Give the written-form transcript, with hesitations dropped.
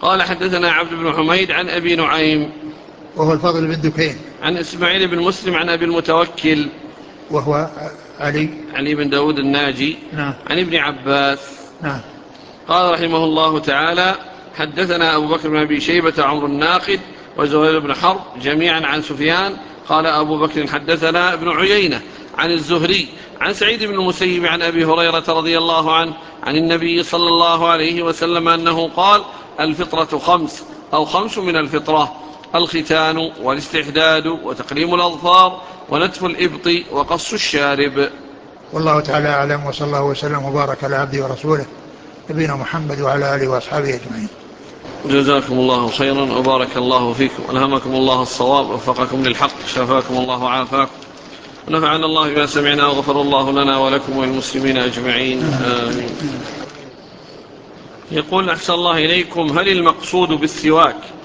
قال حدثنا عبد بن حميد عن أبي نعيم وهو الفضل بن دكين عن إسماعيل بن مسلم عن أبي المتوكل وهو علي بن داود الناجي. نعم. عن ابن عباس. نعم. قال رحمه الله تعالى حدثنا أبو بكر بن أبي شيبة عمرو الناقد وزهير بن حرب جميعا عن سفيان. قال أبو بكر حدثنا ابن عيينة عن الزهري عن سعيد بن المسيب عن أبي هريرة رضي الله عنه عن النبي صلى الله عليه وسلم أنه قال الفطرة 5 أو 5 من الفطرة: الختان والاستحداد وتقليم الأظفار ونتف الإبط وقص الشارب. والله تعالى أعلم، وصلى الله وسلم وبارك على عبده ورسوله نبينا محمد وعلى آله وأصحابه أجمعين. جزاكم الله خيرا وبارك الله فيكم، ألهمكم الله الصواب ووفقكم للحق، شفاكم الله وعافاكم، ونفعنا الله بما سمعنا وغفر الله لنا ولكم وللمسلمين أجمعين، آمين. يقول أحسن الله إليكم: هل المقصود بالسواك